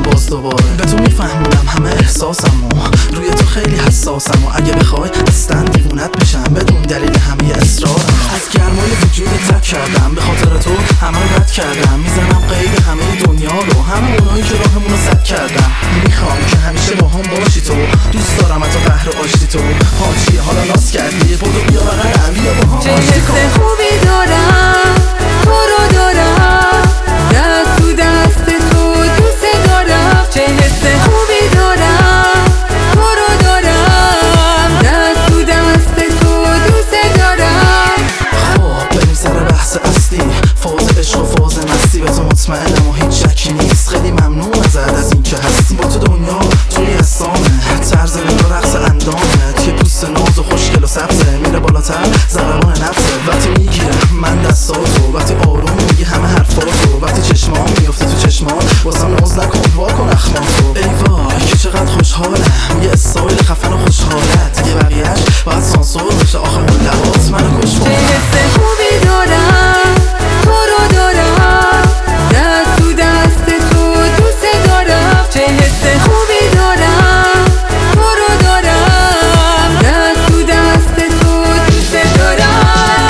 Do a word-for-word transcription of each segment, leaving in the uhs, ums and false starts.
باز دوباره به تو میفهمونم همه احساسمو، روی تو خیلی حساسم و اگه بخوای اصلا دیوونت بشم بدون دلیل همه اصرارم. از گرمای وجودی تک کردم، به خاطر تو همه رو رد کردم، میزنم قید همه دنیا رو، همه اونایی که راهمون رو سد کردم. میخوام که همیشه با هم باشی تو، دوست دارم تو قهر و آشتی تو. حاجی حالا ناز کردی بودو بیا بغلم، بیا با هم چه آشتی کن. حس خوبی دارم تو رو دارم، دست تو دست تو دوست دارم. چه حس خوبی دارم تو رو دارم، دست تو دست تو دوست دارم. خب بریم سر بحث اصلی، فاز عشق و فاز مستی. به تو مطمئنم و هیچ شکی نیست، خیلی ممنون ازت از این که هستی. با تو دنیا توی احسانه، طرز نگاه رقص اندامت که پوست ناز و خوشگل و سبزه، میره بالاتر ضربان نفسه. وقتی میگیره من دستاتو، وقتی آروم میگی همه حرفاتو، وقتی چشمام میفته تو چشمات واسم ناز نکن واکن اخماتو. ای وای که چقدر خوشحالم، یه استایل خفن و خوشحالت، دیگه بقیه‌اش باید سانسور بشه. آخر اون لبات منو کش. چه حس خوبی دارم تو رو دارم، دست تو دست تو دوست دارم. چه حس خوبی دارم تو رو دارم، دست تو دست تو دوست دارم.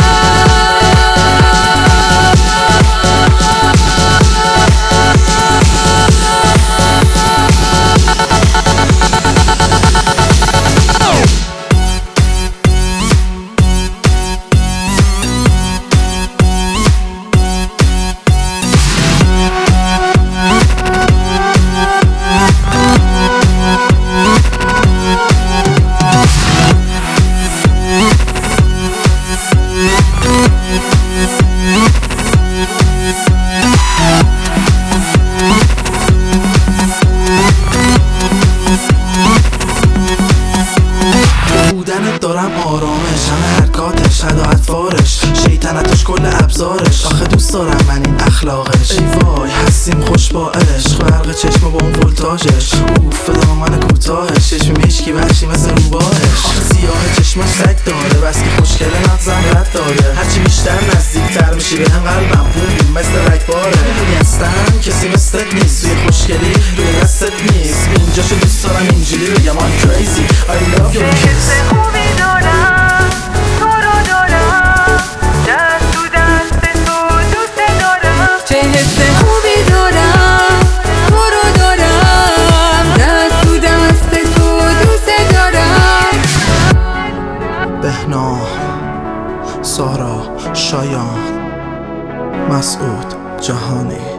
بودنت دارم آرامش، همه حرکاتش حد و اطوارش، شیطنتش کل ابزارش. آخه دوست دارم من این اخلاقش. ای وای هستیم خوش با عشق، برق چشم با اون ولتاژش. اوف دامن کوتاهش، چشم مشکی وحشی مثل روباهش. آخه سیاه چشمش سگ داره، بس که خوشگله نغزم رد داره. هرچی بیشتر نزدیکتر میشی به هم قلبم بوم مثل رگباره. میدونی اصلا کسی مثلت نیست، توی خوشگلی روی دستت نیست. اینجاشو دوست دارم اینجوری بگم I'm crazy I love your kiss. خوبی دارم تو رو دارم، دست تو دست تو دوست دارم. چه حس خوبی دارم تو رو دارم، دست تو دست تو دوست دارم. بهنام، سارا، شایان، مسعود، جهانی.